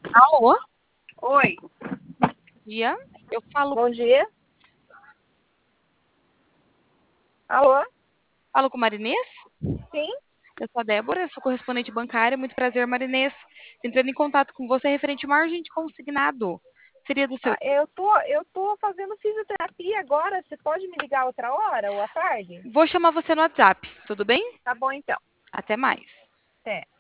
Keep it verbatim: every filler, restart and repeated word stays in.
Alô? Oi, Bom dia. Eu falo, bom dia. Alô? falo com Marinês? Sim? Eu sou a Débora, sou correspondente bancária. Muito prazer, Marinês. Entrando em contato com você referente ao margem de consignado. Seria do seu. Ah, eu tô, eu tô fazendo fisioterapia agora. Você pode me ligar outra hora ou à tarde? Vou chamar você no WhatsApp, tudo bem? Tá bom então. Até mais. Até.